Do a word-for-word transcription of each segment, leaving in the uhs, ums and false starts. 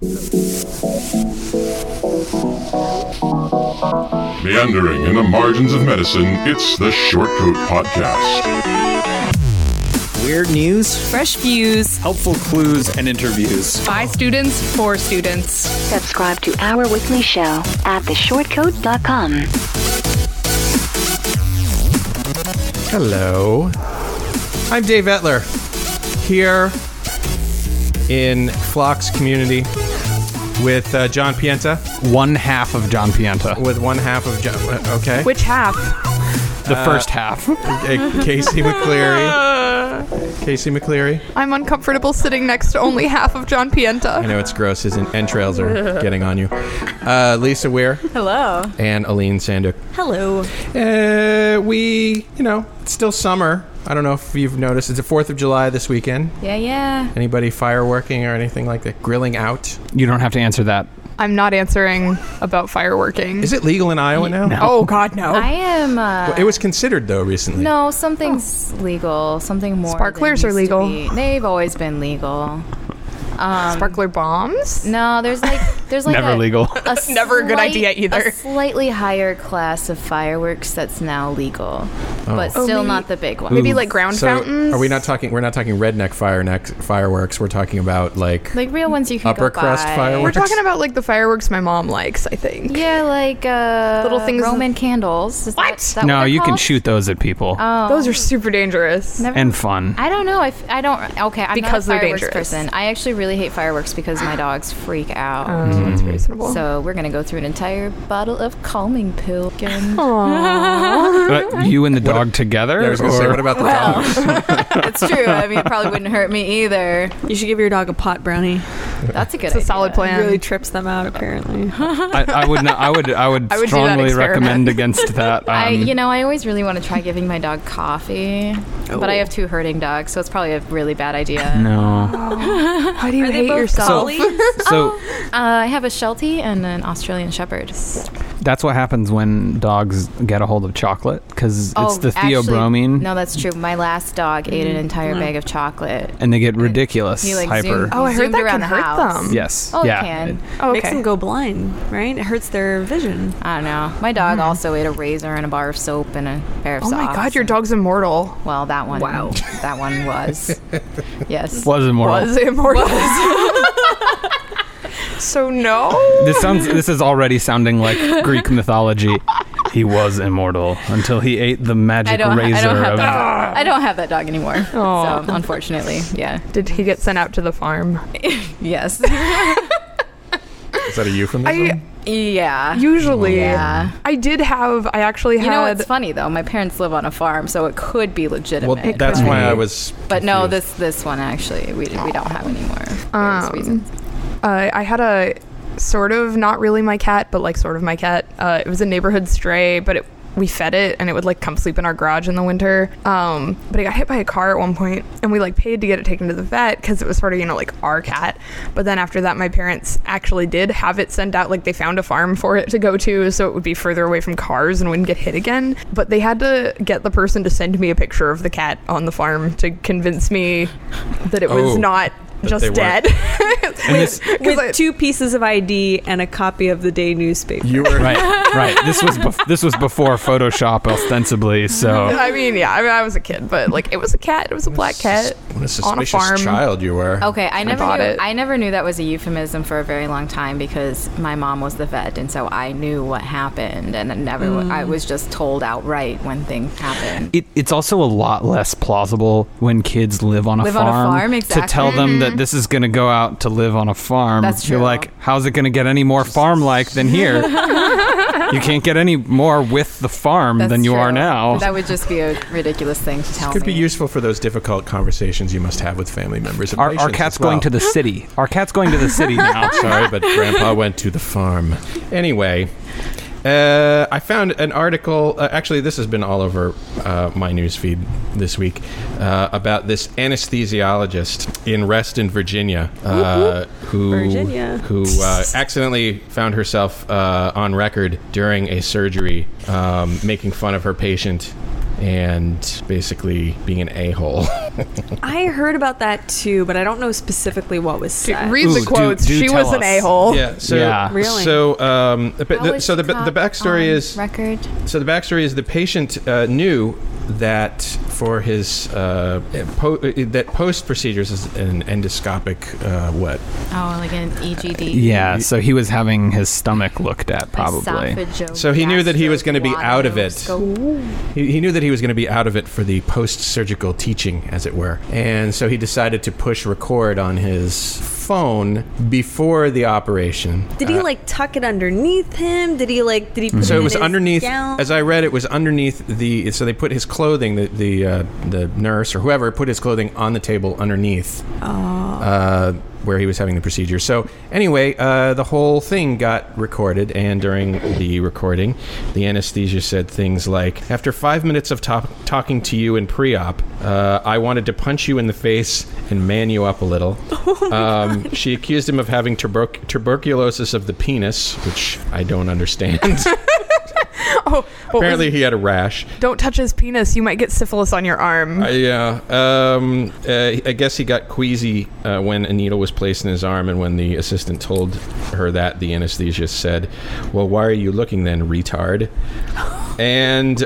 Meandering in the margins of medicine, it's the Shortcoat Podcast. Weird news, fresh views, helpful clues, and interviews. By students, for students. Subscribe to our weekly show at the shortcoat dot com. Hello. I'm Dave Etler, here in Phlox Community with uh, John Pienta. One half of John Pienta. With one half of John... Uh, okay. Which half? The uh, first half. Uh, Casey McCleary. Casey McCleary. I'm uncomfortable sitting next to only half of John Pienta. I know it's gross. His entrails are getting on you. Uh, Lisa Weir. Hello. And Aline Sanduk. Hello. Uh, we, you know, it's still summer. I don't know if you've noticed. It's the fourth of July this weekend. Yeah, yeah. Anybody fireworking or anything like that? Grilling out? You don't have to answer that. I'm not answering about fireworking. Is it legal in Iowa now? No. Oh, God, no. I am... Uh, Well, it was considered, though, recently. No, something's oh. legal. Something more Sparklers than are legal. They've always been legal. Um, Sparkler bombs? No, there's like there's like Never a, legal. A Never a good slight- idea either. A slightly higher class of fireworks that's now legal, Oh. but Oh, still maybe- not the big one. Maybe like ground So, fountains? are we not talking? We're not talking redneck fire neck fireworks. We're talking about like like real ones you can upper go crust buy. fireworks? We're talking about like the fireworks my mom likes, I think. Yeah, like uh, Little things- Roman candles. Is What? That, is that No, what they're you can called? shoot those at people. Oh, Those are super dangerous. Never- and fun. I don't know. I, f- I don't. Okay, I'm Because not a they're fireworks dangerous. person. I actually really hate fireworks because my dogs freak out. Oh, that's reasonable. So we're gonna go through an entire bottle of calming pill again. But you and the dog together? I was going to say, or- what about the dogs? It's true. I mean, it probably wouldn't hurt me either. You should give your dog a pot brownie. That's a good. It's a idea. solid plan. It really trips them out, apparently. I, I would not, I would I would I would do that strongly experiment. recommend against that. Um, I, you know, I always really want to try giving my dog coffee, but I have two herding dogs, so it's probably a really bad idea. no. Why do you Are they hate both yourself? collies? So Uh, I have a Sheltie and an Australian Shepherd. that's what happens when dogs get a hold of chocolate, because it's Oh, the actually, theobromine, No, that's true. My last dog ate an entire Mm. bag of chocolate. and they get ridiculous He like hyper. zoomed, Oh, I heard zoomed that around can the hurt house. them. Yes. Oh, yeah. it can. Oh, Makes okay. them go blind, right? It hurts their vision. I don't know. My dog also ate a razor and a bar of soap and a pair of Oh socks. my God, your and- dog's immortal. Well, that one. Wow. That one was. Yes. Was immoral. Was immortal. So no. This sounds. This is already sounding like Greek mythology. He was immortal until he ate the magic I don't. razor I don't have of. that. I don't have that dog anymore. Aw. So unfortunately, yeah. Did he get sent out to the farm? Yes. Is that a euphemism? I yeah. usually. Yeah. I did have. I actually had. You know what's funny though? My parents live on a farm, so it could be legitimate. well, that's could why be. I was. But no, confused. this this one actually we we don't have anymore. For various Um, reasons. Uh, I had a sort of not really my cat, but like sort of my cat. Uh, it was a neighborhood stray, but it, we fed it, and it would like come sleep in our garage in the winter. Um, but it got hit by a car at one point, and we like paid to get it taken to the vet because it was sort of, you know, like our cat. But then after that, my parents actually did have it sent out. Like they found a farm for it to go to, so it would be further away from cars and wouldn't get hit again. But they had to get the person to send me a picture of the cat on the farm to convince me that it was Oh. not That just they weren't. dead. And this, With I- two pieces of I D and a copy of the day newspaper. You were right, right. This was bef- this was before Photoshop, ostensibly. So I mean, yeah, I mean, I was a kid, but like, it was a cat. It was a black cat What a on a suspicious farm. child you were. Okay, I never bought knew, it. I never knew that was a euphemism for a very long time because my mom was the vet, and so I knew what happened, and it never I was just told outright when things happened. it, it's also a lot less plausible when kids live on a Live on a farm, farm, to exactly. tell them that this is going to go out to live on a farm. That's You're true. like, how's it going to get any more farm-like than here? You can't get any more with the farm That's than you true. are now. That would just be a ridiculous thing to tell Could me. be useful for those difficult conversations you must have with family members. And Our, our patients cat's as well. going to the city. Our cat's going to the city now. Sorry, but Grandpa went to the farm. Anyway, uh, I found an article. Uh, actually, this has been all over uh, my newsfeed this week uh, about this anesthesiologist in Reston, Virginia, uh, who Virginia. who uh, accidentally found herself uh, on record during a surgery, um, making fun of her patient and basically being an a-hole. I heard about that too, but I don't know specifically what was said. Read Ooh, the do- quotes. do she tell was an us. a-hole. Yeah. So, Yeah. Really? So, um, the, How the, was so the, the caught backstory on is record. so the backstory is the patient uh, knew that for his uh, po- that post procedures is an endoscopic uh, what Oh, like an E G D. Yeah, so he was having his stomach looked at probably. Esophageal So he knew that he was gonna be out of it. gastroduodenoscope. he, he knew that he was going to be out of it for the post surgical teaching, as it were, and so he decided to push record on his phone before the operation. Did he Uh, like tuck it underneath him? Did he like? Did he? Put So it it in was his underneath. gown? As I read, it was underneath the. So they put his clothing. The the uh, the nurse or whoever put his clothing on the table underneath, uh, where he was having the procedure. So anyway, uh, the whole thing got recorded, and during the recording, the anesthesia said things like, "After five minutes of talk, talking to you in pre-op, uh, I wanted to punch you in the face and man you up a little." um, she accused him of having tuber- tuberculosis of the penis, which I don't understand. Oh, what Apparently, was- he had a rash. don't touch his penis. You might get syphilis on your arm. Uh, yeah. Um, uh, I guess he got queasy uh, when a needle was placed in his arm, and when the assistant told her that, the anesthesiologist said, "Well, why are you looking then, retard?" And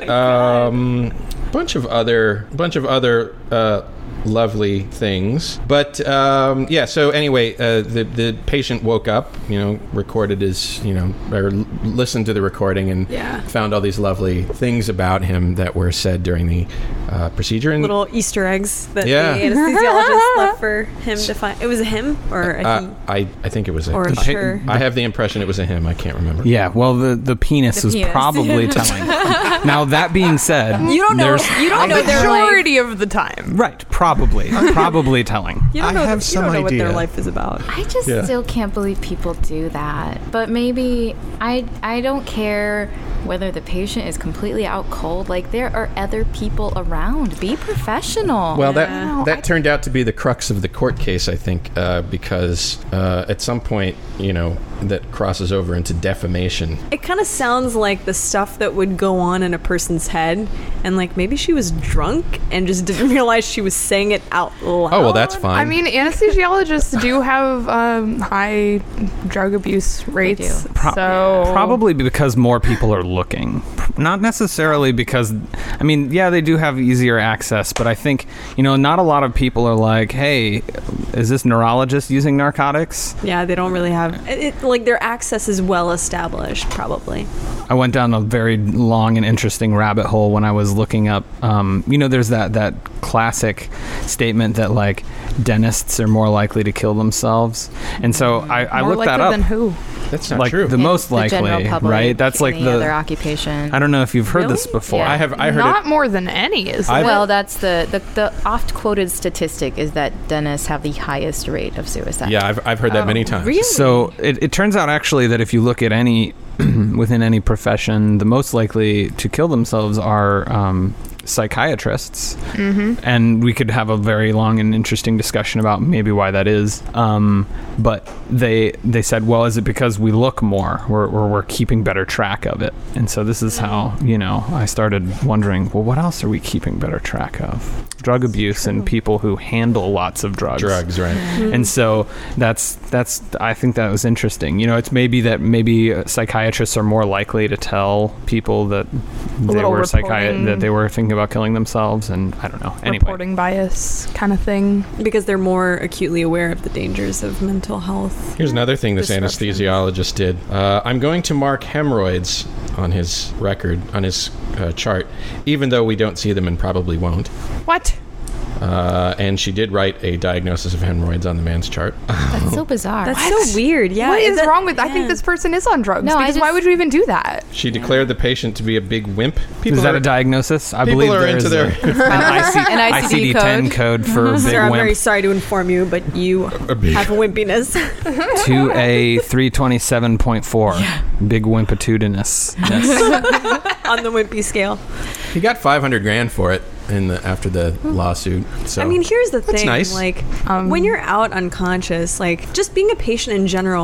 um, bunch of other, bunch of other. Uh, lovely things, but um, yeah. So anyway, uh, the the patient woke up, you know, recorded his, you know, or l- listened to the recording and Yeah. found all these lovely things about him that were said during the uh, procedure. And little Easter eggs that Yeah. the anesthesiologist left for him to find. It was a him or a uh, he I I think it was a, or a pa- sure. I have the impression it was a him. I can't remember. Yeah, well, the, the penis The was penis. probably telling. Now, that being said, You don't know. there's- You don't know the their life. majority of the time. Right, probably. Probably telling. You don't I know, have you some don't know what their idea. life is about. I just Yeah. still can't believe people do that. But maybe I I don't care whether the patient is completely out cold. Like, there are other people around. Be professional. Well, Yeah. that that turned out to be the crux of the court case, I think, uh, because uh, at some point, you know, that crosses over into defamation. It kind of sounds like the stuff that would go on in a person's head, and like maybe she was drunk and just didn't realize she was saying it out loud. Oh well, that's fine. I mean, anesthesiologists do have um, high drug abuse rates. do. Pro- so Probably because more people are looking. Not necessarily because, I mean, yeah, they do have easier access, but I think, you know, not a lot of people are like, hey, is this neurologist using narcotics? Yeah, they don't really have it, it- like their access is well established, probably. I went down a very long and interesting rabbit hole when I was looking up, um, you know, there's that, that classic statement that, like, dentists are more likely to kill themselves. And so I, I more looked likely that up. than who? that's not like true. the most the general likely, public, right? That's like any other the. occupation. I don't know if you've heard Really? this before. Yeah. I have I heard Not it. more than any, is I've- it? Well, that's the, the the oft quoted statistic is that dentists have the highest rate of suicide. Yeah, I've I've heard that many times. Really? So it, it turns out actually that if you look at any within any profession, the most likely to kill themselves are um, psychiatrists, Mm-hmm. and we could have a very long and interesting discussion about maybe why that is. Um, but they they said, well, is it because we look more, or we're, we're keeping better track of it? And so this is how, you know, I started wondering, well, what else are we keeping better track of? Drug abuse and people who handle lots of drugs. Drugs, right? And so that's that's I think that was interesting. You know, it's maybe that maybe uh, psychiatrists are more likely to tell people that they little were psychi- reporting- that they were thinking about killing themselves, and I don't know. Anyway, Reporting bias kind of thing. Because they're more acutely aware of the dangers of mental health. Here's another thing this Disruption. anesthesiologist did. Uh, I'm going to mark hemorrhoids on his record, on his uh, chart, even though we don't see them and probably won't. What? Uh, and she did write a diagnosis of hemorrhoids on the man's chart. That's so bizarre. That's What? so weird. Yeah. what is that- wrong with? I yeah. think this person is on drugs. No, I because why just- would you even do that? She declared the patient to be a big wimp. People is that are- a diagnosis? I people believe are there into is their- a, an, I C, An I C D ten code for big Sir, I'm very wimp. sorry to inform you, but you big- have wimpiness. two A three twenty-seven point four. Big wimpitudinous. Yes. on the wimpy scale. He got five hundred grand for it in the after the lawsuit. So I mean, here's the That's thing. nice. Like, Um, when you're out unconscious, like, just being a patient in general,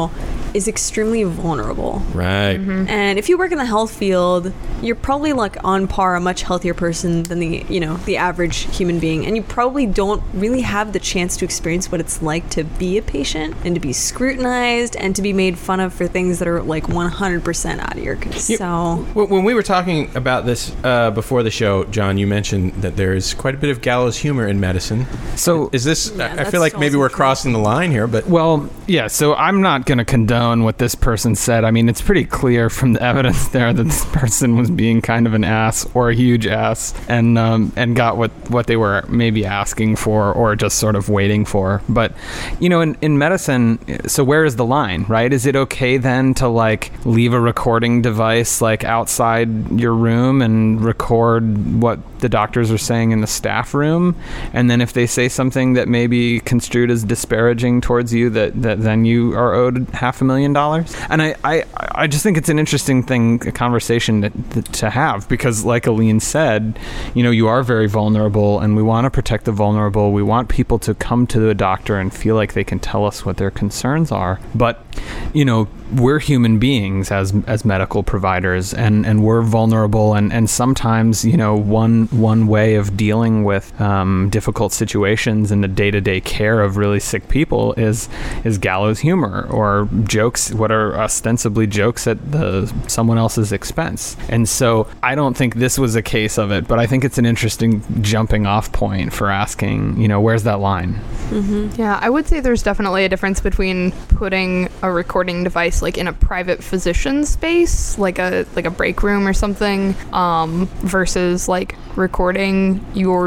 is extremely vulnerable. Right. Mm-hmm. And if you work in the health field, you're probably like on par, a much healthier person than the, you know, the average human being. And you probably don't really have the chance to experience what it's like to be a patient and to be scrutinized and to be made fun of for things that are like one hundred percent out of your control. You- So When when we were talking about this uh, before the show, John, you mentioned that there's quite a bit of gallows humor in medicine. So Is this? Yeah, I that's feel like maybe also we're true. crossing the line here, but Well, yeah, so I'm not going to condone what this person said. I mean, it's pretty clear from the evidence there that this person was being kind of an ass or a huge ass and um, and got what, what they were maybe asking for or just sort of waiting for. But, you know, in, in medicine, so where is the line, right? Is it okay then to, like, leave a recording device, like, outside your room and record what the doctors are saying in the staff room? And then if they say something that may be construed as disparaging towards you, that, that then you are owed half a million dollars? And I, I, I just think it's an interesting thing, a conversation to, to have, because like Aline said, you know, you are very vulnerable and we want to protect the vulnerable. We want people to come to the doctor and feel like they can tell us what their concerns are. But, you know, we're human beings as as medical providers, and, and we're vulnerable, and, and sometimes, you know, one one way of dealing with um, difficult situations in the day-to-day care of really sick people is is gallows humor or jokes, what are ostensibly jokes at the someone else's expense. And so I don't think this was a case of it, but I think it's an interesting jumping off point for asking, you know, where's that line? Yeah, I would say there's definitely a difference between putting a recording device like in a private physician space, like a like a break room or something, um, versus like recording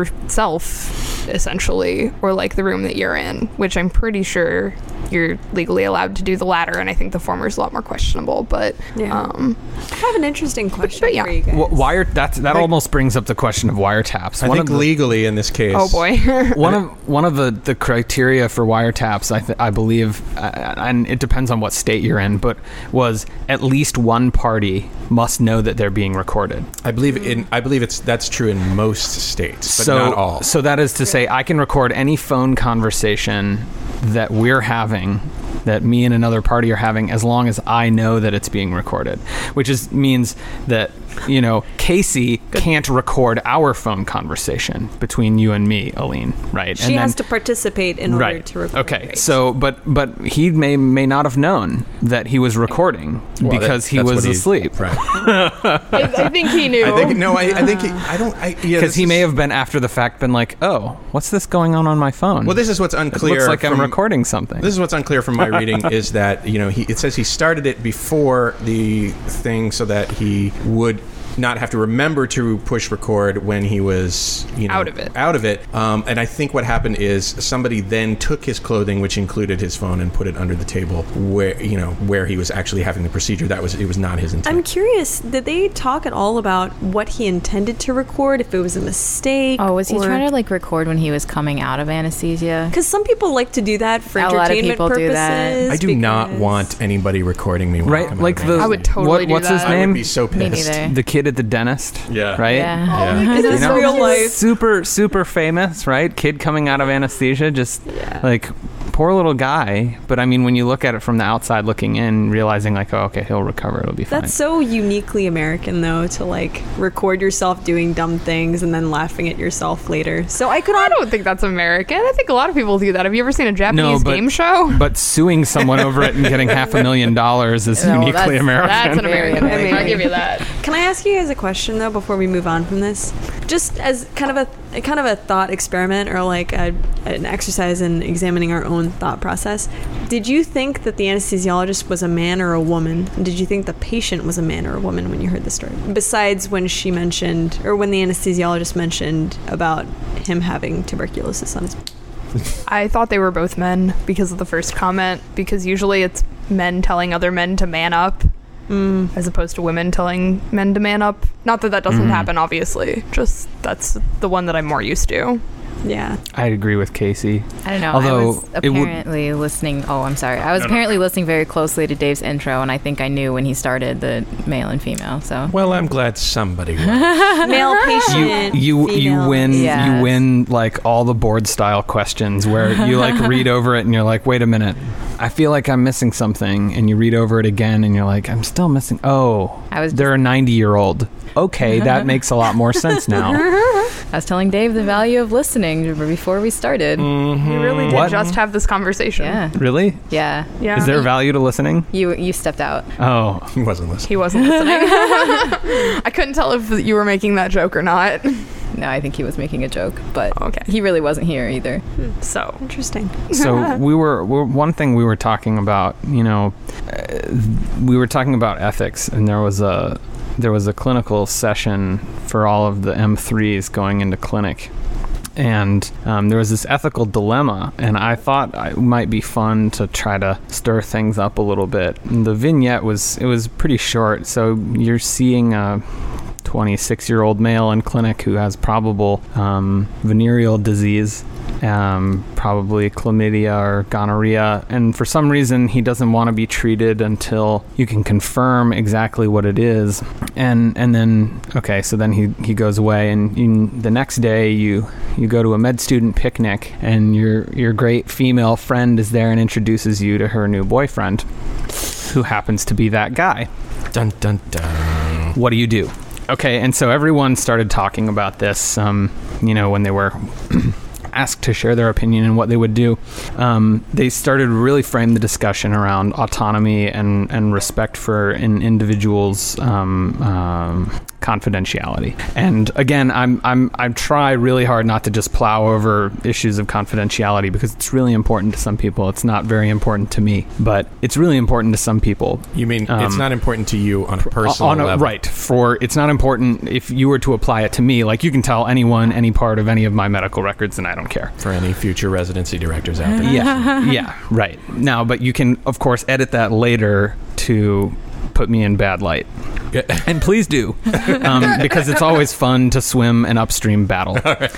yourself, essentially, or like the room that you're in, which I'm pretty sure you're legally allowed to do the latter, and I think the former is a lot more questionable. But Yeah. um, I have an interesting question but yeah. for you guys. W- wire that's that almost brings up the question of wiretaps. I One think of the- legally in this case. oh boy. one of one of the, the criteria for wiretaps, I th- I believe, uh, and it depends on what state you're in, but was at least one party must know that they're being recorded. I believe in. I believe it's that's true in most states, but so, not all. So that is to say, I can record any phone conversation that we're having, that me and another party are having, as long as I know that it's being recorded, which is means that, you know, Casey can't record our phone conversation between you and me, Aline, right? She and has then, to participate in order right. to record. Okay, right? so but but he may may not have known that he was recording Well, that- because he that's was what he- asleep. Right. I, I think he knew. I think no. I, I think he, I don't. I, yeah, Because this he may is- have been after the fact been like, oh, what's this going on on my phone? Well, this is what's it unclear. looks like I'm from- recording something. This is what's unclear from my reading is that, you know, he it says he started it before the thing so that he would not have to remember to push record when he was, you know, Out of it. Out of it. Um, and I think what happened is somebody then took his clothing, which included his phone, and put it under the table where, you know, where he was actually having the procedure. That was it was not his intent. I'm curious, did they talk at all about what he intended to record, if it was a mistake? Oh, was he or- trying to like record when he was coming out of anesthesia? Because some people like to do that for A lot of entertainment people do purposes. that. I do not because- want anybody recording me when I right? come out Like of the anesthesia. I would totally what, do what's his that. I name? would be so Me pissed. neither. The kid at the dentist. Yeah. Right. Yeah. Yeah. This is You know, real life. Super, super famous, right? Kid coming out of anesthesia, just like poor little guy. But I mean, when you look at it from the outside looking in, realizing like, oh, okay, he'll recover, it'll be fine. That's so uniquely American, though, to like record yourself doing dumb things and then laughing at yourself later. So I could I not. don't think that's American. I think a lot of people do that. Have you ever seen a Japanese but- game show? But suing someone over it and getting half a million dollars is No, uniquely that's- American. That's an Very American thing. American. I'll give you that. Can I ask you guys a question though before we move on from this? Just as kind of a, a kind of a thought experiment or like a, an exercise in examining our own thought process. Did you think that the anesthesiologist was a man or a woman? Did you think the patient was a man or a woman when you heard the story? Besides when she mentioned, or when the anesthesiologist mentioned about him having tuberculosis on his. I thought they were both men because of the first comment, because usually it's men telling other men to man up Mm. as opposed to women telling men to man up. Not that that doesn't Mhm. happen, obviously. Just that's the one that I'm more used to. Yeah. I agree with Casey. I don't know. Although I was it would- apparently listening. Oh, I'm sorry. I was apparently listening very closely to Dave's intro, and I think I knew when he started the male and female. So Well, I'm glad somebody was. Male patient. You you female. win Yes. you win like all the board style questions where you like read over it and you're like, wait a minute, I feel like I'm missing something, and you read over it again and you're like, I'm still missing. Oh, I was they're a ninety year old. Okay, that makes a lot more sense now. I was telling Dave the value of listening before we started. Mm. We really did What? just have this conversation. Yeah, Really? yeah. Yeah. Is there value to listening? You you stepped out. Oh, He wasn't listening. He wasn't listening. I couldn't tell if you were making that joke or not. No, I think he was making a joke, but Okay. he really wasn't here either. So, Interesting. so we were, we one thing we were talking about, you know, uh, we were talking about ethics, and there was a there was a clinical session for all of the M threes going into clinic. And um, there was this ethical dilemma, and I thought it might be fun to try to stir things up a little bit. And the vignette was it was pretty short, so you're seeing a twenty-six-year-old male in clinic who has probable um, venereal disease, um, probably chlamydia or gonorrhea, and for some reason he doesn't want to be treated until you can confirm exactly what it is. And and then okay, so then he, he goes away, and you, the next day you you go to a med student picnic, and your your great female friend is there and introduces you to her new boyfriend, who happens to be that guy. Dun dun dun. What do you do? Okay, and so everyone started talking about this, um, you know, when they were asked to share their opinion and what they would do. Um, they started to really frame the discussion around autonomy and, and respect for an individual's um, um, confidentiality. And again, I'm I'm I try really hard not to just plow over issues of confidentiality, because it's really important to some people. It's not very important to me, but it's really important to some people. You mean it's Um, not important to you on a personal on a, level? Right. For it's not important if you were to apply it to me. Like, you can tell anyone any part of any of my medical records, and I don't care. For any future residency directors out there. Yeah. Yeah. Right. Now, but you can, of course, edit that later to put me in bad light. And please do, um, because it's always fun to swim an upstream battle.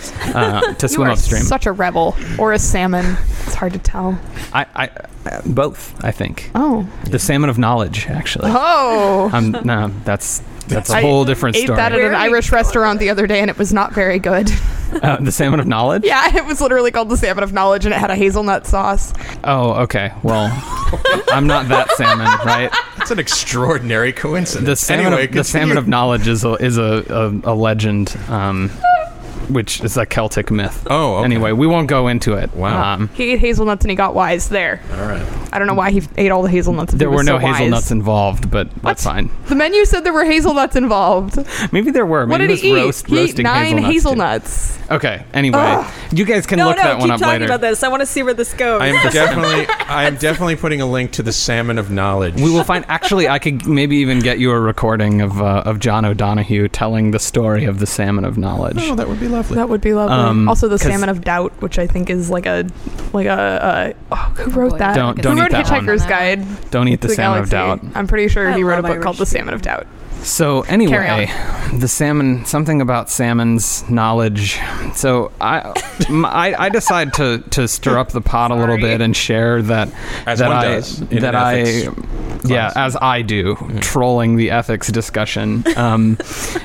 Uh, to you swim are upstream. such a rebel, or a salmon. It's hard to tell. I, I, uh, both, I think. Oh. The salmon of knowledge, actually. Oh. Um, no, that's that's a I whole different ate story. that at Where an are you Irish restaurant the other day, and it was not very good. Uh, the salmon of knowledge? Yeah, it was literally called the salmon of knowledge, and it had a hazelnut sauce. Oh, okay. Well, I'm not that salmon, right? That's an extraordinary coincidence. The salmon, Anyway, of, the salmon continue. of knowledge is a, is a, a, a legend, um, which is a Celtic myth. Oh, okay. Anyway, we won't go into it. Wow. Um, He ate hazelnuts, and he got wise there. All right. I don't know why he ate all the hazelnuts. if there he was were no so wise. hazelnuts involved, but that's fine. The menu said there were hazelnuts involved. Maybe there were. What Maybe did he it eat? was roast, he ate roasting nine hazelnuts. hazelnuts. too. Okay. Anyway, Ugh. you guys can no, look no, that keep one up talking later. about this. I want to see where this goes. I am definitely, I am definitely putting a link to the salmon of knowledge. We will find. Actually, I could maybe even get you a recording of uh, of John O'Donohue telling the story of the salmon of knowledge. Oh, that would be lovely. That would be lovely. Um, also, the 'cause- salmon of doubt, which I think is like a like a. Uh, oh, who wrote boy. that? Don't- who don't wrote eat that one. Hitchhiker's Guide Don't eat to the salmon of doubt. Galaxy? I'm pretty sure I he wrote a love book called Irish The Salmon of Doubt. So Carry anyway, the salmon, something about salmon's knowledge. So I, m- I, I decide to, to stir up the pot a little Sorry. bit and share that As that one I does in that an I ethics yeah class. as I do, trolling the ethics discussion. Um,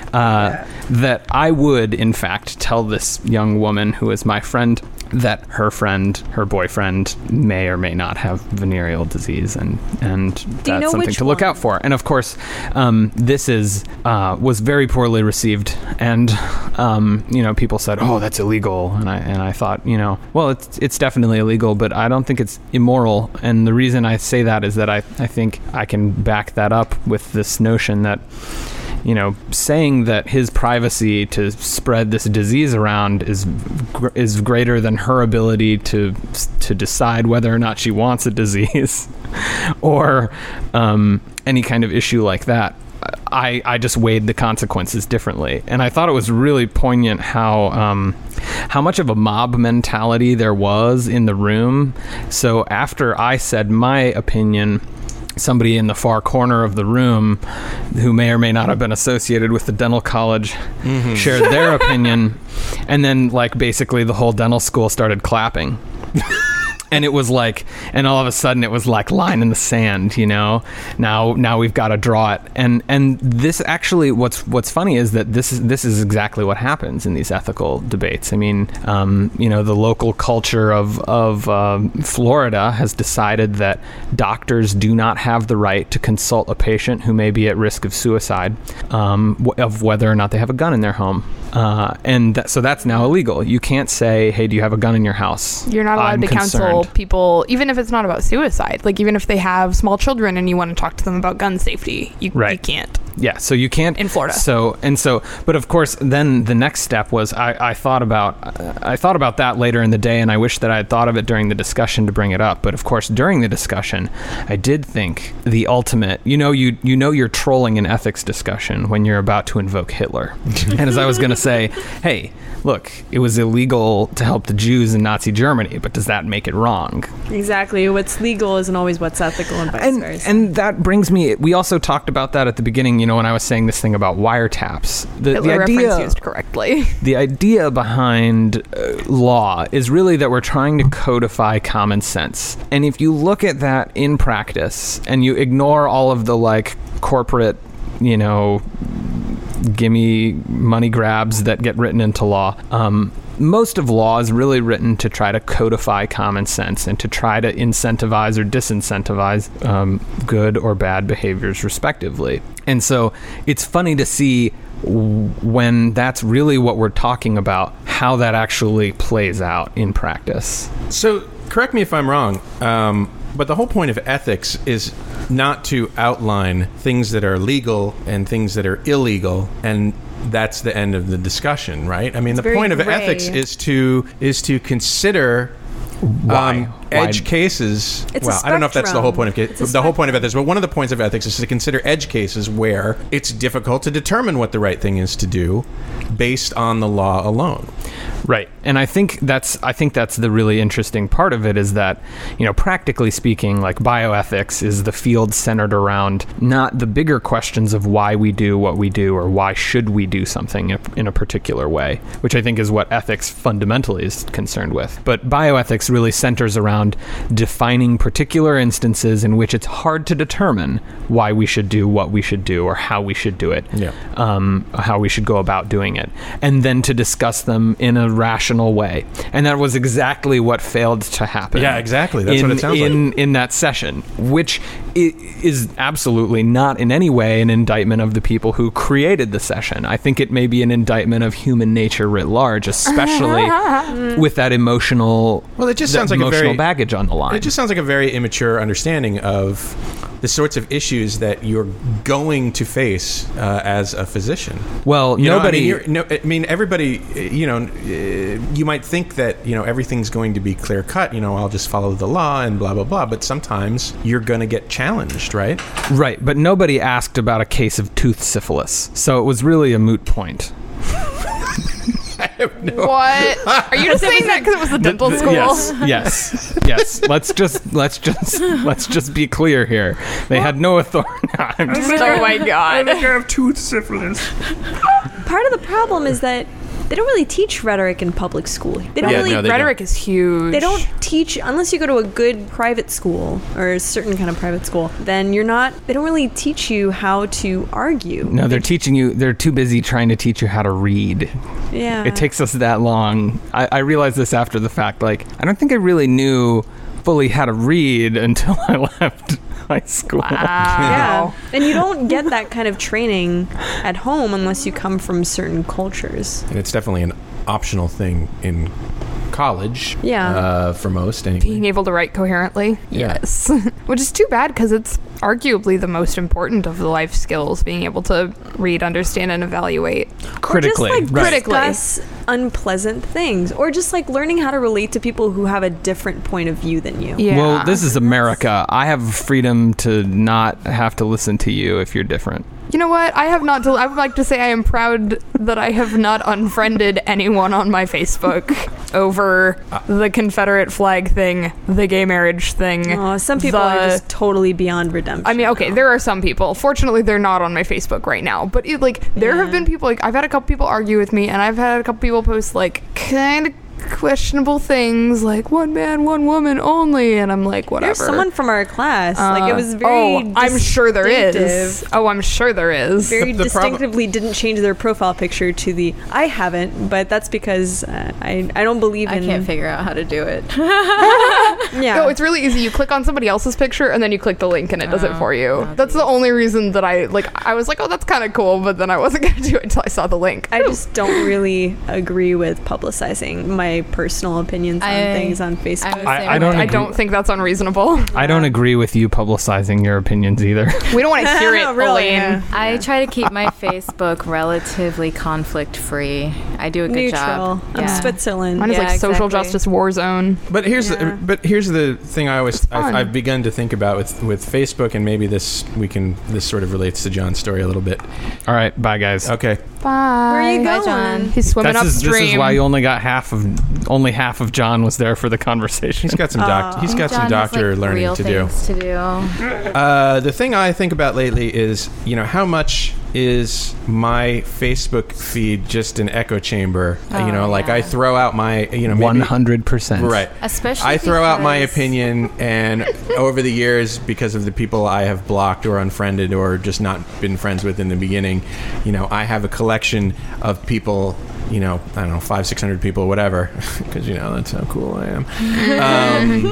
uh, that I would in fact tell this young woman who is my friend that her friend, her boyfriend, may or may not have venereal disease, and and Do you that's know something which to look one? out for. And of course, um, this is uh, was very poorly received, and um, you know, people said, "Oh, that's illegal," and I and I thought, you know, well, it's it's definitely illegal, but I don't think it's immoral. And the reason I say that is that I I think I can back that up with this notion that, you know, saying that his privacy to spread this disease around is gr- is greater than her ability to to decide whether or not she wants a disease, or um, any kind of issue like that. I, I just weighed the consequences differently, and I thought it was really poignant how um, how much of a mob mentality there was in the room. So after I said my opinion, somebody in the far corner of the room who may or may not have been associated with the dental college Mm-hmm. shared their opinion, and then like basically the whole dental school started clapping. And it was like, and all of a sudden it was like line in the sand, you know. Now, now we've got to draw it, and and this actually, what's what's funny is that this is this is exactly what happens in these ethical debates. I mean, um, you know, the local culture of of um, Florida has decided that doctors do not have the right to consult a patient who may be at risk of suicide, um, w- of whether or not they have a gun in their home, uh, and that, so that's now illegal. You can't say, "Hey, do you have a gun in your house?" You're not allowed I'm to concerned. counsel people, even if it's not about suicide. Like, even if they have small children and you want to talk to them about gun safety, you, Right. you can't. Yeah, so you can't In Florida. So and so, but of course, then the next step was I, I thought about I thought about that later in the day, and I wish that I had thought of it during the discussion to bring it up. But of course, during the discussion, I did think the ultimate. You know, you you know you're trolling an ethics discussion when you're about to invoke Hitler. And as I was going to say, hey, look, it was illegal to help the Jews in Nazi Germany, but does that make it wrong? Exactly. What's legal isn't always what's ethical, and vice and, versa. and that brings me, we also talked about that at the beginning, you know, when I was saying this thing about wiretaps. The, Hitler the idea, reference used correctly. the idea behind uh, law is really that we're trying to codify common sense. And if you look at that in practice and you ignore all of the like corporate, you know, gimme money grabs that get written into law, um, most of law is really written to try to codify common sense and to try to incentivize or disincentivize um, good or bad behaviors, respectively. And so it's funny to see w- when that's really what we're talking about, how that actually plays out in practice. So, correct me if I'm wrong, um, but the whole point of ethics is not to outline things that are legal and things that are illegal, and that's the end of the discussion, right? I mean, the very point of gray. ethics is to is to consider Why? um, Why? edge cases. It's a well, I don't know if that's the whole point of spectrum. ca- It's a the whole point of ethics, but one of the points of ethics is to consider edge cases where it's difficult to determine what the right thing is to do based on the law alone. Right. And I think that's I think that's the really interesting part of it, is that, you know, practically speaking, like bioethics is the field centered around not the bigger questions of why we do what we do or why should we do something in a, in a particular way, which I think is what ethics fundamentally is concerned with. But bioethics really centers around defining particular instances in which it's hard to determine why we should do what we should do or how we should do it, Yeah. um, how we should go about doing it, and then to discuss them in a rational way. And that was exactly what failed to happen. Yeah, exactly. That's in, what it sounds in, like. in that session, which i- is absolutely not in any way an indictment of the people who created the session. I think it may be an indictment of human nature writ large, especially with that emotional, Well, it just that sounds like a emotional very- baggage on the line. It just sounds like a very immature understanding of the sorts of issues that you're going to face uh, as a physician. well, You know, nobody. I mean, you're- no, I mean, everybody. uh, You know, uh, you might think that you know everything's going to be clear cut. You know, I'll just follow the law and blah blah blah. But sometimes you're going to get challenged, right? Right, but nobody asked about a case of tooth syphilis, so it was really a moot point. What? Are you just saying that because it was a dental Th- school? Yes, yes, yes. Let's just let's just let's just be clear here. They had no authority. I'm just- Oh my god. have tooth syphilis. Part of the problem is that they don't really teach rhetoric in public school. They don't Yeah, really. no, they Rhetoric is huge. They don't teach unless you go to a good private school or a certain kind of private school. Then you're not. They don't really teach you how to argue. No, they're teaching you. They're too busy trying to teach you how to read. Yeah. It takes us that long. I, I realized this after the fact. Like, I don't think I really knew fully how to read until I left high school. Wow. Yeah. And you don't get that kind of training at home unless you come from certain cultures. And it's definitely an optional thing in college. Yeah. Uh, for most, anyway. Being able to write coherently. Yeah. Yes. Which is too bad because it's arguably the most important of the life skills, being able to read, understand, and evaluate. Critically, or just like right. Critically. discuss unpleasant things, or just like learning how to relate to people who have a different point of view than you. Yeah. Well, this is America. I have freedom to not have to listen to you if you're different. You know what? I have not. Del- I would like to say I am proud that I have not unfriended anyone on my Facebook. over the Confederate flag thing, the gay marriage thing. Oh, some people the- are just totally beyond redemption. I mean, okay, though. there are some people. Fortunately, they're not on my Facebook right now. But it, like, there have Yeah. been people. Like, I've had a couple people argue with me, and I've had a couple people post like kind of questionable things, like one man, one woman only, and I'm like, whatever. There's someone from our class. like it was very. Oh, I'm sure there is. distinctive. Oh, I'm sure there is. Very The- the problem- distinctively didn't change their profile picture to the. I haven't, but that's because uh, I I don't believe I in. can't figure out how to do it. Yeah. No, it's really easy. You click on somebody else's picture and then you click the link and it does it Oh, for you. oh, That's the only reason that I like. I was like, oh, that's kind of cool, but then I wasn't gonna do it until I saw the link. I just don't really agree with publicizing my personal opinions on I- things on Facebook. I'm the I- same I don't way. I agree. don't think that's unreasonable. I don't agree with you publicizing your opinions either. We don't want to hear it, Really, Elaine. yeah. I try to keep my Facebook relatively conflict free. I do a good Neutral. job. I'm Yeah. Switzerland. Mine is Yeah, like social exactly. justice war zone. But here's Yeah. the, but here's the thing I always fun. I've, I've begun to think about with with Facebook, and maybe this we can this sort of relates to John's story a little bit. All right, bye guys. Okay, Bye. Where are you Bye, going? John. He's swimming That's is, upstream. this is why you only got half of only half of John was there for the conversation. he's got some doc, he's got some John has, doctor like, learning real to do. things to do. Uh, the thing I think about lately is, you know, how much is my Facebook feed just an echo chamber? Oh, you know, like yeah. I throw out my, you know, maybe, One hundred percent. right. Especially I throw out my because- opinion, and over the years, because of the people I have blocked or unfriended or just not been friends with in the beginning, you know, I have a collection of people. You know, I don't know, five, six hundred people, whatever, because you know that's how cool I am. Um,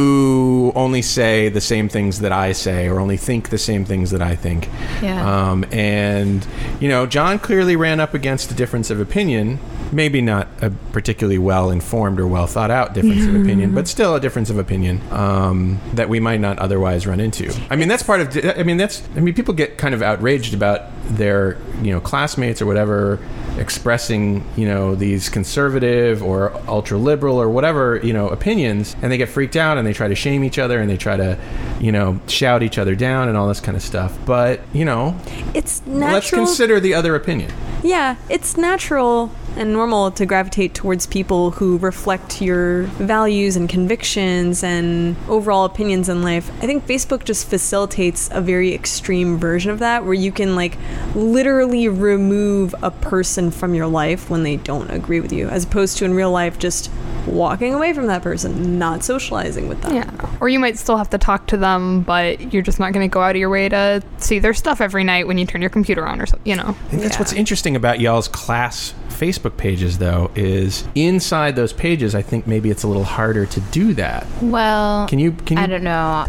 who only say the same things that I say, or only think the same things that I think. Yeah. Um, and you know, John clearly ran up against a difference of opinion. Maybe not a particularly well informed or well thought out difference of opinion, but still a difference of opinion um, that we might not otherwise run into. I mean, that's part of. I mean, that's. I mean, people get kind of outraged about their, you know, classmates or whatever expressing, you know, these conservative or ultra liberal or whatever, you know, opinions, and they get freaked out and they try to shame each other and they try to, you know, shout each other down and all this kind of stuff. But you know, It's natural. let's consider the other opinion. Yeah, it's natural and normal to gravitate towards people who reflect your values and convictions and overall opinions in life. I think Facebook just facilitates a very extreme version of that, where you can like literally remove a person from your life when they don't agree with you, as opposed to in real life just walking away from that person, not socializing with them. Yeah. Or you might still have to talk to them, but you're just not going to go out of your way to see their stuff every night when you turn your computer on or something, you know. I think that's Yeah. what's interesting about y'all's class Facebook pages, though, is inside those pages, I think maybe it's a little harder to do that. Well, Can you? Can you? I don't know.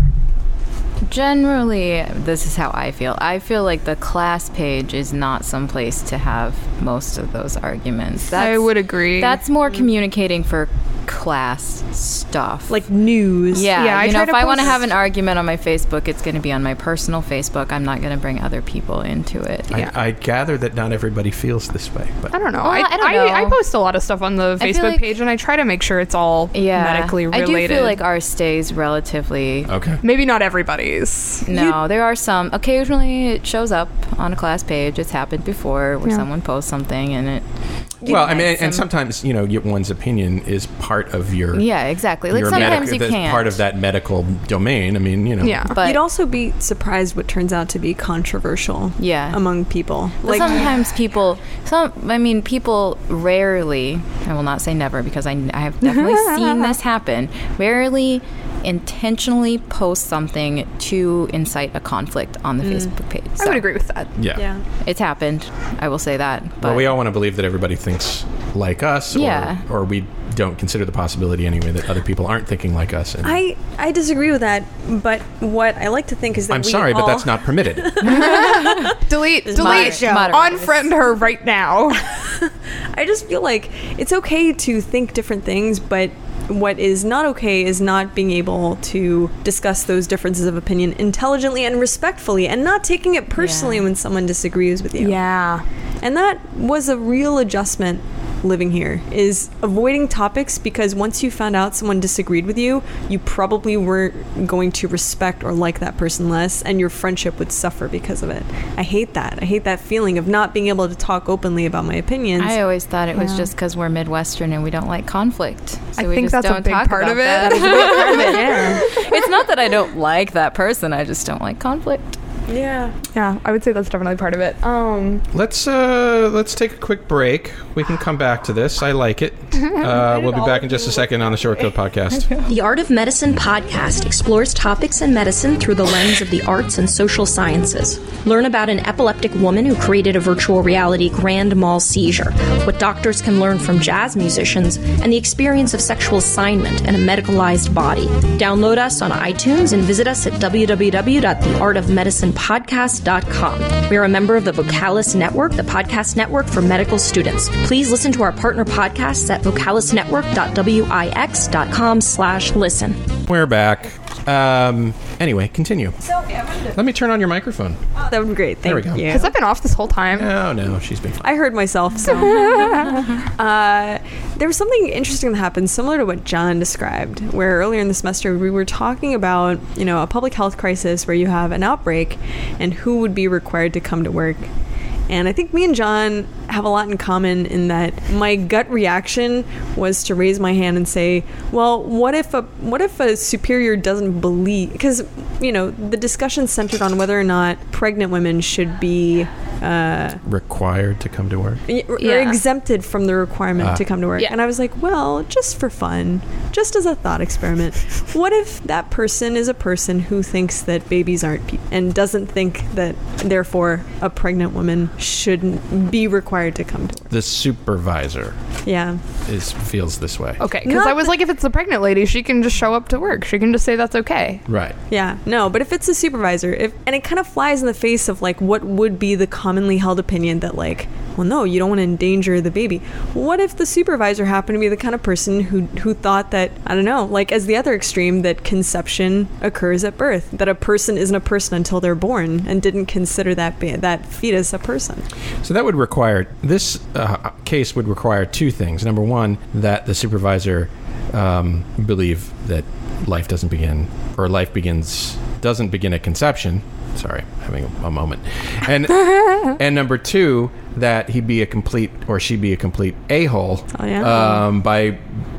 Generally, this is how I feel. I feel like the class page is not some place to have most of those arguments. That's, I would agree. That's more communicating for class stuff. Like news. yeah, Yeah, I you know, try if to I want to post- have an argument on my Facebook, it's going to be on my personal Facebook. I'm not going to bring other people into it. yeah. I, I gather that not everybody feels this way, but I don't know. Well, I, I don't I, know. I post a lot of stuff on the I feel Facebook like- page, and I try to make sure it's all Yeah, medically related. I do feel like ours stays relatively. okay. Maybe not everybody's. No, there are some. Occasionally, it shows up on a class page. It's happened before where Yeah. someone posts something and it. Well, I mean, and, some- and sometimes you know, y- one's opinion is part of your. Yeah, exactly. Like your sometimes medic- you that's can't. part of that medical domain. I mean, you know. Yeah. But You'd also be surprised what turns out to be controversial yeah. among people. But sometimes people, some, I mean, people rarely, I will not say never because I, I have definitely seen this happen, rarely intentionally post something to incite a conflict on the Facebook page. I So would agree with that. Yeah. yeah. it's happened. I will say that. But Well, we all want to believe that everybody thinks like us, or, Yeah. or we don't consider the possibility anyway that other people aren't thinking like us. And I, I disagree with that, but what I like to think is that I'm we sorry, but all- that's not permitted. Delete, delete, Moderate- moderate. unfriend her right now. I just feel like it's okay to think different things, but what is not okay is not being able to discuss those differences of opinion intelligently and respectfully, and not taking it personally Yeah. when someone disagrees with you. Yeah. And that was a real adjustment living here is avoiding topics, because once you found out someone disagreed with you, you probably weren't going to respect or like that person less, and your friendship would suffer because of it. I hate that. I hate that feeling of not being able to talk openly about my opinions. I always thought it was Yeah. just because we're Midwestern and we don't like conflict. So I we think just that's a don't big talk part about of it. that. That is a big part of it, yeah. It's not that I don't like that person. I just don't like conflict. Yeah. Yeah, I would say that's definitely part of it. Um, Let's uh, let's take a quick break. We can come back to this. I like it. Uh, we'll be back in just a second on the Short Code Podcast. The Art of Medicine podcast explores topics in medicine through the lens of the arts and social sciences. Learn about an epileptic woman who created a virtual reality grand mal seizure, what doctors can learn from jazz musicians, and the experience of sexual assignment in a medicalized body. Download us on iTunes and visit us at w w w dot the art of medicine podcast dot com. We are a member of the Vocalis Network, the podcast network for medical students. Please listen to our partner podcasts at vocalis network dot wix dot com slash listen. We're back. Um, anyway, continue. Let me turn on your microphone. That would be great. Thank There we go. you. has that been off this whole time? No, no, she's been fine. I heard myself, so. uh, there was something interesting that happened, similar to what John described, where earlier in the semester we were talking about, you know, a public health crisis where you have an outbreak and who would be required to come to work. And I think me and John have a lot in common in that my gut reaction was to raise my hand and say, well, what if a what if a superior doesn't believe, because, you know, the discussion centered on whether or not pregnant women should be uh, Required to come to work. y- or Yeah. exempted from the requirement Ah. to come to work. Yeah. And I was like, well, just for fun, just as a thought experiment, what if that person is a person who thinks that babies aren't people and doesn't think that, therefore, a pregnant woman shouldn't be required to come to work? The supervisor Yeah. is feels this way. Okay, because Not I was the- like, if it's the pregnant lady, she can just show up to work. She can just say that's okay. Right. Yeah, no, but if it's a supervisor, if and it kind of flies in the face of like what would be the commonly held opinion that like, well, no, you don't want to endanger the baby. What if the supervisor happened to be the kind of person who who thought that, I don't know, like as the other extreme, that conception occurs at birth, that a person isn't a person until they're born, and didn't consider that ba- that fetus a person? So that would require, this uh, case would require two things. Number one, that the supervisor um, believe that life doesn't begin, or life begins, doesn't begin at conception. Sorry, having a, a moment. And and number two, that he be a complete, or she be a complete a-hole. Oh, yeah? Um, by,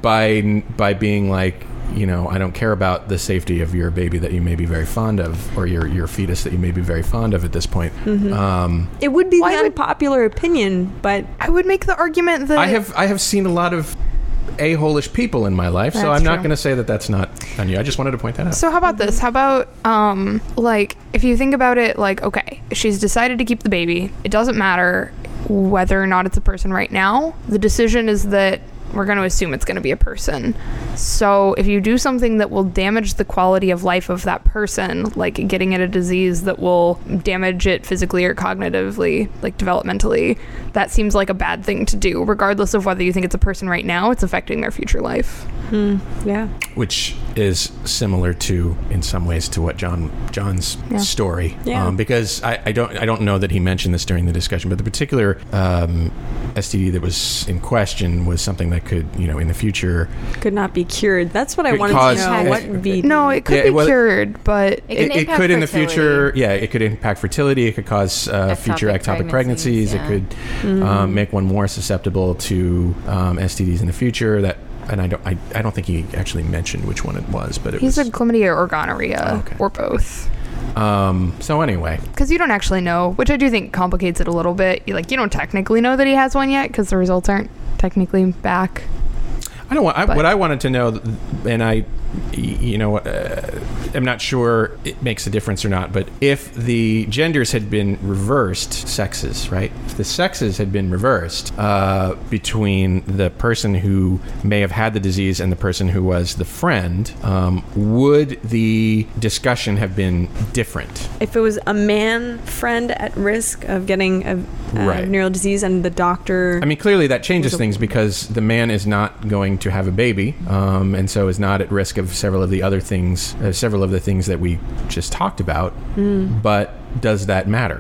by, by being like, you know, I don't care about the safety of your baby that you may be very fond of, or your, your fetus that you may be very fond of at this point. Um, It would be Why the would- unpopular opinion, but I would make the argument that I have I have seen a lot of a-hole-ish people in my life, so That's I'm not true. going to say that that's not on you. I just wanted to point that out. So how about this? How about um like if you think about it, like, okay, she's decided to keep the baby. It doesn't matter whether or not it's a person right now. The decision is that we're going to assume it's going to be a person. So if you do something that will damage the quality of life of that person, like getting it a disease that will damage it physically or cognitively, like developmentally, that seems like a bad thing to do, regardless of whether you think it's a person right now. It's affecting their future life. yeah. Which is similar to, in some ways, to what John John's Yeah. story. Yeah. Um, because I, I don't I don't know that he mentioned this during the discussion, but the particular um, S T D that was in question was something that could, you know, in the future, Could not be cured. That's what I Could wanted cause- to know. it- What would be? No, it could Yeah, be it was- cured, but It can it, it impact could in the fertility. future, yeah, it could impact fertility. It could cause uh, future Ectopic ectopic pregnancies. pregnancies, It could um, make one more susceptible to um, S T Ds in the future. That, and I don't, I, I don't think he actually mentioned which one it was, but it he's was. a chlamydia or gonorrhea, Okay. or both. um, so anyway, Because you don't actually know, which I do think complicates it a little bit. You like you don't technically know that he has one yet because the results aren't technically back. I don't want. I, But- what I wanted to know, and I, you know, uh, I'm not sure it makes a difference or not. But if the genders had been reversed, sexes, right? If the sexes had been reversed uh, between the person who may have had the disease and the person who was the friend, um, would the discussion have been different? If it was a man friend at risk of getting a, a Right. neural disease and the doctor, I mean, clearly that changes Was a- things because the man is not going to have a baby, um, and so is not at risk of several of the other things, uh, several of the things that we just talked about. But does that matter?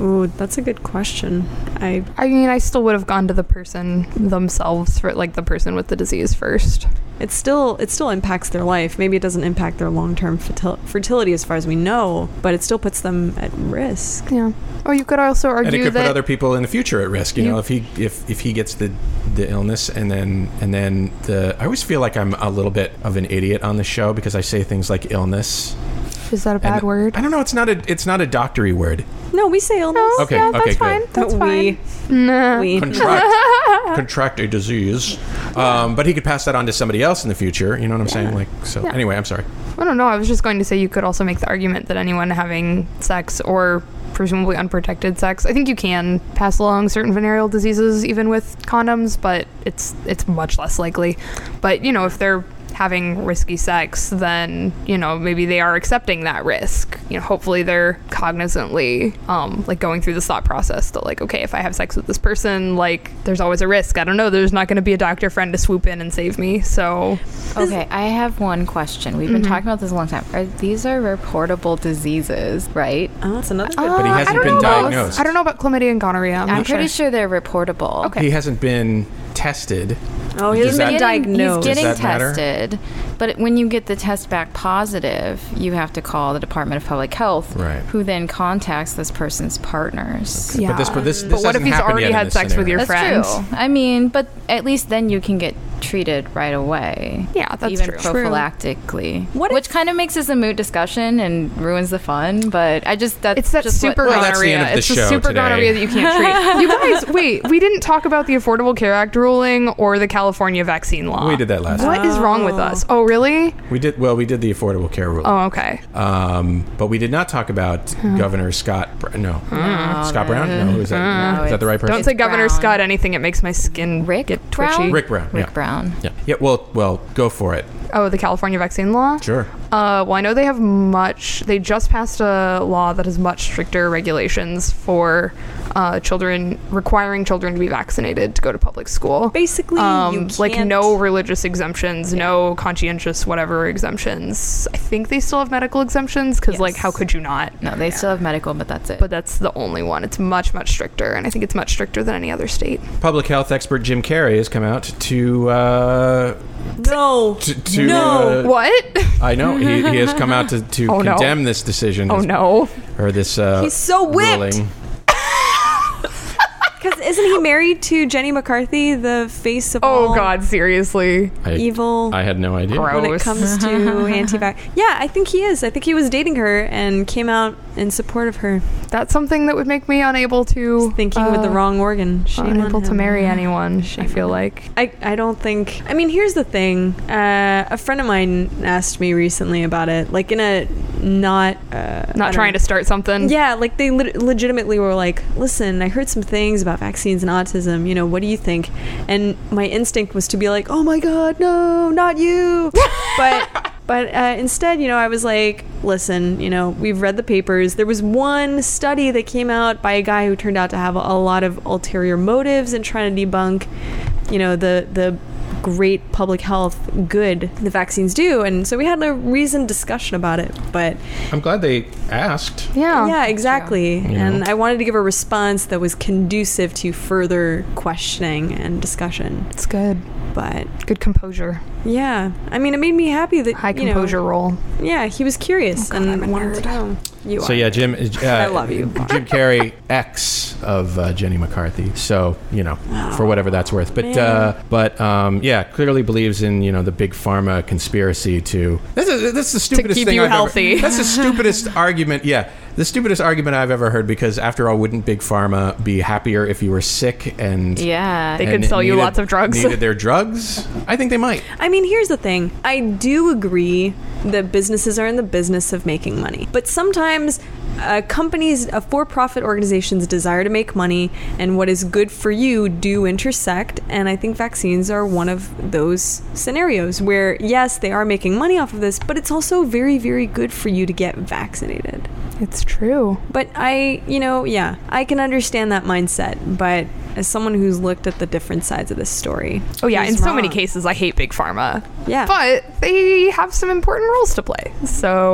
Ooh, that's a good question. I I mean, I still would have gone to the person themselves, for like the person with the disease first. it still it still impacts their life. Maybe it doesn't impact their long-term fertil- fertility as far as we know, but it still puts them at risk. Yeah. Or you could also argue And it could that put other people in the future at risk. You You- know, if he if, if he gets the the illness and then and then the I always feel like I'm a little bit of an idiot on the show because I say things like illness. is that a bad And word? I don't know. It's not a it's not a doctory word. No, we say illness. No, Okay, yeah, okay, that's good. fine. That's we, fine. Nah. we. Contract contract a disease. Um, but he could pass that on to somebody else in the future. You know what I'm saying? Like so. Yeah. Anyway, I'm sorry. I don't know. I was just going to say you could also make the argument that anyone having sex or presumably unprotected sex, I think you can pass along certain venereal diseases even with condoms, but it's it's much less likely. But, you know, if they're having risky sex, then, you know, maybe they are accepting that risk. You know, hopefully they're cognizantly um, like going through this thought process that like, okay, if I have sex with this person, like there's always a risk. I don't know. There's not going to be a doctor friend to swoop in and save me. So Okay, I have one question. We've been Mhm. talking about this a long time. Are these are reportable diseases, right? Oh, that's another good But he Uh, I hasn't don't been know about- diagnosed. I don't know about chlamydia and gonorrhea. I'm, I'm not pretty sure. sure they're reportable. Okay. He hasn't been tested. Oh, he Does hasn't been that- Getting- diagnosed. He's getting Does that matter? tested, but when you get the test back positive, you have to call the Department of Public Health, Right. who then contacts this person's partners. Yeah. But this but this, this But what if hasn't he's happened already yet in had this sex with scenario. your That's friend? true. I mean, but at least then you can get treated right away. Yeah, that's even true. prophylactically. What Which if- kind of makes this a mood discussion and ruins the fun. But I just that's It's that just super what, Well, that's the gonorrhea. end of the It's the show super today. gonorrhea that you can't treat. You guys, wait, we didn't talk about the Affordable Care Act ruling or the California vaccine law. We did that last What is wrong with us? Oh, really? We did well. We did the Affordable Care Rule. Oh, okay. Um, but we did not talk about Governor Scott. Br- No, Scott Brown. No, is that No, is that the right person? Don't say It's Governor Brown. Scott anything. It makes my skin Rick get Brown? twitchy. Rick Brown. Rick yeah. Brown. Yeah. Yeah. Well, well, go for it. Oh, the California vaccine law? Sure. Uh, well, I know they have much. They just passed a law that has much stricter regulations for uh, children, requiring children to be vaccinated to go to public school. Basically, you um, like can't- no religious exemptions, no conscientious whatever exemptions. I think they still have medical exemptions because, like, Yes. how could you not? No, they still have medical, but that's it. But that's the only one. It's much, much stricter, and I think it's much stricter than any other state. Public health expert Jim Carrey has come out to uh, No. to, to No. uh, What? I know he, he has come out to, to Oh, no. condemn this decision. Oh as- no! Or this uh, He's so whipped. ruling. Because isn't he married to Jenny McCarthy, the face of Oh all God! Seriously? I, evil? I had no idea. Gross. when it comes to anti-vax. Yeah, I think he is. I think he was dating her and came out in support of her, That's something that would make me unable to thinking with the uh, wrong organ. Shame on unable to him. marry anyone. Shame I feel on him. like. I, I don't think. I mean, here's the thing. Uh, a friend of mine asked me recently about it, like in a not uh, I Not don't trying know. to start something. Yeah, like they lit legitimately were like, "Listen, I heard some things about vaccines and autism. You know, what do you think?" And my instinct was to be like, "Oh my God, no, not you!" but but uh, instead, you know, I was like, "Listen, you know, we've read the papers. There was one study that came out by a guy who turned out to have a, a lot of ulterior motives in trying to debunk, you know, the the." great public health good the vaccines do, and so we had a reasoned discussion about it. But I'm glad they asked. Yeah. yeah, exactly. You And know. I wanted to give a response that was conducive to further questioning and discussion. It's good. But Good composure. yeah, I mean, it made me happy that High you know, composure role. yeah, he was curious Oh, God, and I'm a wanted to nerd. know. You So are. yeah, Jim. Uh, I love you. Jim Carrey, ex of uh, Jenny McCarthy. So you know, for whatever that's worth. But uh, but um, yeah, clearly believes in you know the big pharma conspiracy to. That's a, that's the stupidest keep thing you I've healthy. Ever, that's the stupidest argument. Yeah, the stupidest argument I've ever heard. Because after all, wouldn't big pharma be happier if you were sick and yeah. They and could sell you needed- lots of drugs. Needed their drugs? I think they might. I mean, here's the thing. I do agree that businesses are in the business of making money. But sometimes uh, companies, uh, for-profit organizations desire to make money, and what is good for you do intersect. And I think vaccines are one of those scenarios where, yes, they are making money off of this, but it's also very, very good for you to get vaccinated. It's true. But I, you know, yeah, I can understand that mindset. But as someone who's looked at the different sides of this story, Oh yeah, he's in so many wrong. cases I hate big pharma. Yeah. But they have some important roles to play. So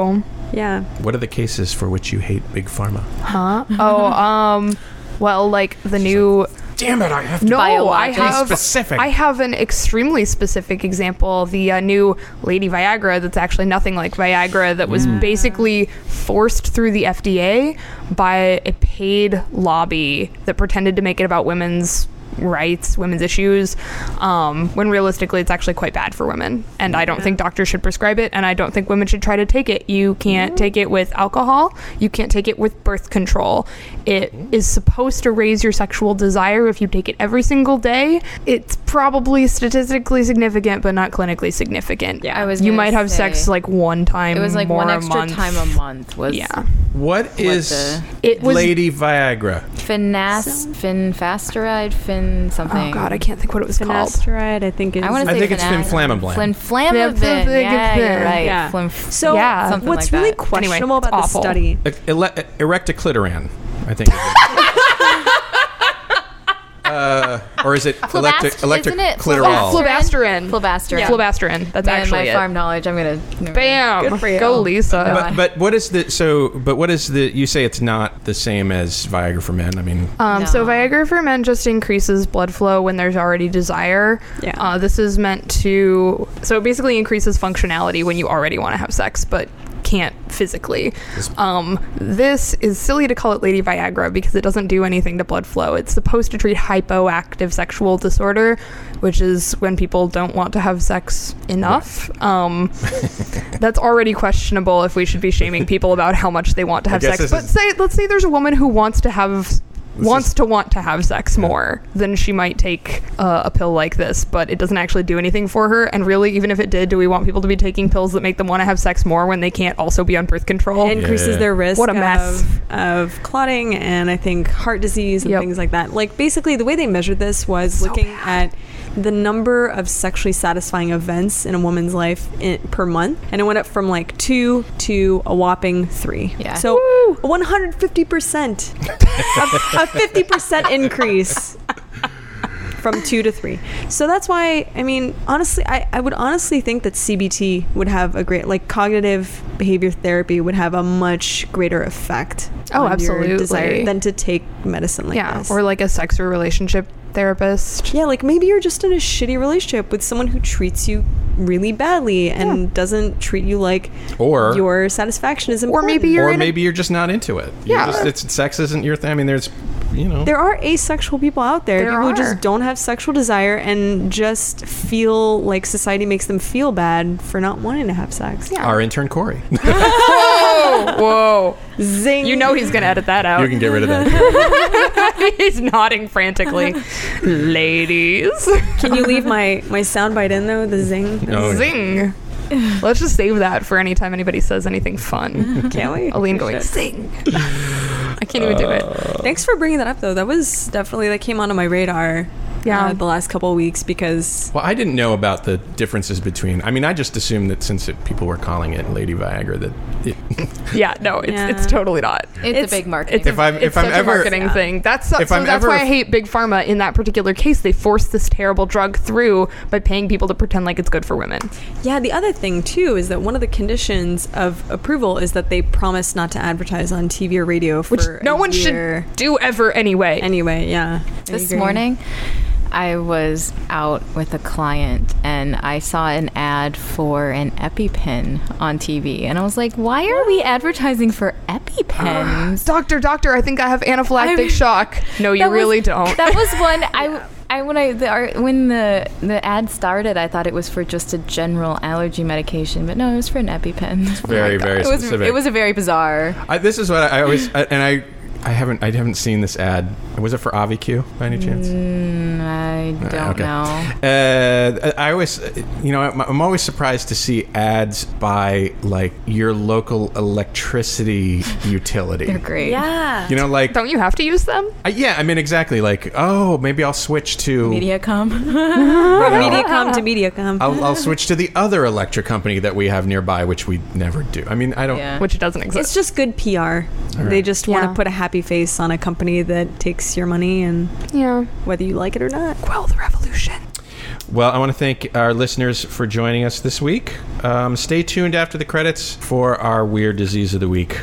Yeah. What are the cases for which you hate Big Pharma? Huh? Oh, um, well, like the new. Damn it! I have to No, I Biologics. have specific. I have an extremely specific example. The uh, new Lady Viagra that's actually nothing like Viagra that was basically forced through the F D A by a paid lobby that pretended to make it about women's rights, women's issues, um, when realistically it's actually quite bad for women. And I don't think doctors should prescribe it, and I don't think women should try to take it. You can't take it with alcohol. You can't take it with birth control. It is supposed to raise your sexual desire if you take it every single day. It's probably statistically significant, but not clinically significant. Yeah, I was You gonna might have say, sex like one time. It was like more one a extra month. time a month was Yeah. What is the- It was. Lady Viagra? Finas, finfasteride, fin something. Oh God, I can't think what it was called. Finasteride, I think is. I want to I say think it's finas- Flinflamablan. Flinflamablan. Flinflamablan. Yeah, you're right. Yeah. Flim- So Yeah. something what's like really that. questionable Anyway, about it's the awful. study? E- ele- erectoclitoran, I think. uh, or is it electric Flabast- electric isn't it clitoral? Flabasterin. Flabasterin. Flabasterin. That's Man, actually my it. farm knowledge. I'm gonna Bam. Good for you. Go, Lisa. But, but what is the so? But what is the? You say it's not the same as Viagra for men. I mean, Um, So No. Viagra for men just increases blood flow when there's already desire. Yeah. Uh, this is meant to, so it basically increases functionality when you already want to have sex, but can't physically. Um, this is silly to call it Lady Viagra because it doesn't do anything to blood flow. It's supposed to treat hypoactive sexual disorder, which is when people don't want to have sex enough. Um, that's already questionable if we should be shaming people about how much they want to have guess sex. this But is- say, let's say there's a woman who wants to have wants is- to want to have sex more, then she might take uh, a pill like this, but it doesn't actually do anything for her. And really, even if it did, do we want people to be taking pills that make them want to have sex more when they can't also be on birth control? It increases Yeah. their risk What a mess. Of, of clotting and I think heart disease and Yep. things like that. Like basically the way they measured this was looking at the number of sexually satisfying events in a woman's life in, per month, and it went up from like two to a whopping three. Yeah. So one hundred fifty percent, a fifty percent increase from two to three. So that's why, I mean, honestly, I, I would honestly think that C B T would have a great, like cognitive behavior therapy would have a much greater effect Oh, on your absolutely. desire than to take medicine like yeah, this. or like a sex or relationship therapist. Yeah, like maybe you're just in a shitty relationship with someone who treats you really badly and Yeah. doesn't treat you like Or- your satisfaction is important. maybe you're or in a- maybe you're just not into it. You're Yeah. just, it's, sex isn't your thing. I mean, there's, you know, There are asexual people out there, There people who are. just don't have sexual desire and just feel like society makes them feel bad for not wanting to have sex. Yeah. our intern Corey. Whoa, whoa. Zing. You know he's going to edit that out. You can get rid of that. He's nodding frantically. Ladies. Can you leave my my soundbite in though? The zing. Oh, yeah. Zing. Let's just save that for any time anybody says anything fun. Can't we? Aline going, zing. I can't even do it. Thanks for bringing that up though. That was definitely that came onto my radar. Yeah. uh, the last couple of weeks because Well, I didn't know about the differences between. I mean, I just assumed that since it, people were calling it Lady Viagra, that it, Yeah, no, it's Yeah. it's totally not. It's, It's- a big marketing. It's If I'm- it's if I'm such ever- a marketing Yeah. thing. That's so If I'm that's ever- why I hate Big Pharma in that particular case. They forced this terrible drug through by paying people to pretend like it's good for women. yeah. The other thing too is that one of the conditions of approval is that they promise not to advertise on T V or radio for Which no a one year. should do ever anyway. Anyway, yeah. I This agree. morning, I was out with a client and I saw an ad for an EpiPen on T V. And I was like, why are we advertising for EpiPens? Doctor, doctor, I think I have anaphylactic I'm- shock. No, you That was- really don't. That was one I. I when I the, our, when the the ad started, I thought it was for just a general allergy medication, but no, it was for an EpiPen. very, very It was specific. it was a very bizarre. I, this is what I, I always I, and I. I haven't. I haven't seen this ad. Was it for AviQ by any chance? Mm, I don't okay. know. Uh, I always, you know, I'm, I'm always surprised to see ads by like your local electricity utility. They're great. Yeah. You know, like Don't you have to use them? uh, yeah. I mean, exactly. Like, oh, maybe I'll switch to MediaCom. From Mediacom to Mediacom. I'll, I'll switch to the other electric company that we have nearby, which we never do. I mean, I don't. Yeah. Which doesn't exist. It's just good P R. right. They just want Yeah. to put a happy face on a company that takes your money and yeah. whether you like it or not. Quell the revolution. Well, I want to thank our listeners for joining us this week. Um, stay tuned after the credits for our Weird Disease of the Week.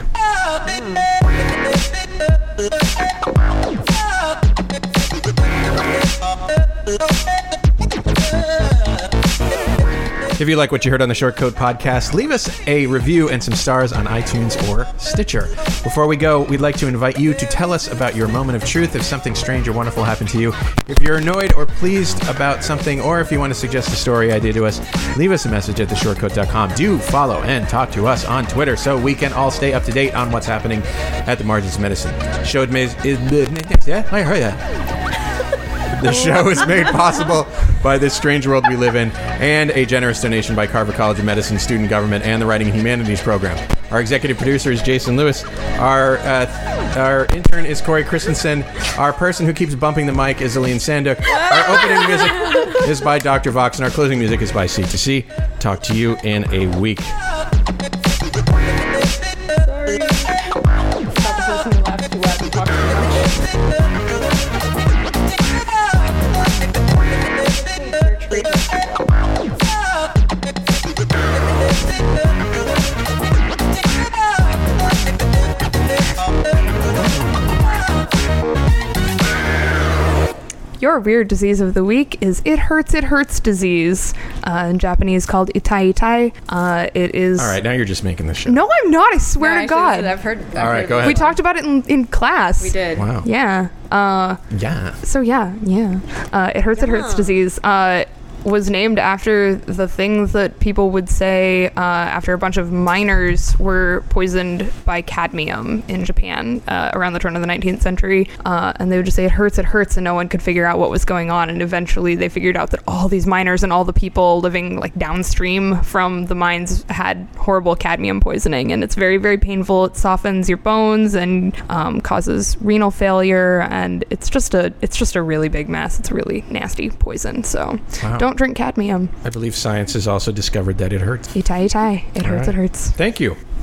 If you like what you heard on the Short Coat Podcast, leave us a review and some stars on iTunes or Stitcher. Before we go, we'd like to invite you to tell us about your moment of truth if something strange or wonderful happened to you. If you're annoyed or pleased about something, or if you want to suggest a story idea to us, leave us a message at the short coat dot com. Do follow and talk to us on Twitter so we can all stay up to date on what's happening at the Margins of Medicine. Show is yeah, I heard that. The show is made possible by this strange world we live in, and a generous donation by Carver College of Medicine student government and the Writing and Humanities program. Our executive producer is Jason Lewis. Our uh, our intern is Corey Christensen. Our person who keeps bumping the mic is Aline Sanduk. Our opening music is by Doctor Vox, and our closing music is by C two C. Talk to you in a week. Your weird disease of the week is It Hurts, It Hurts disease. Uh, in Japanese called itai itai. Uh, it is... All right, now you're just making this shit. No, I'm not. I swear No, to God. I've heard. I've All right, heard go ahead. We talked about it in, in class. We did. Wow. Yeah. Uh, Yeah. so yeah, yeah. Uh, it hurts, it hurts disease. Uh, was named after the things that people would say uh, after a bunch of miners were poisoned by cadmium in Japan uh, around the turn of the nineteenth century. Uh, and they would just say, it hurts, it hurts, and no one could figure out what was going on. And eventually they figured out that all these miners and all the people living like downstream from the mines had horrible cadmium poisoning. And it's very, very painful. It softens your bones and um, causes renal failure. And it's just a, it's just a really big mess. It's a really nasty poison. So Wow. don't drink cadmium. I believe science has also discovered that it hurts. Itai itai. It All hurts, right. it hurts. Thank you.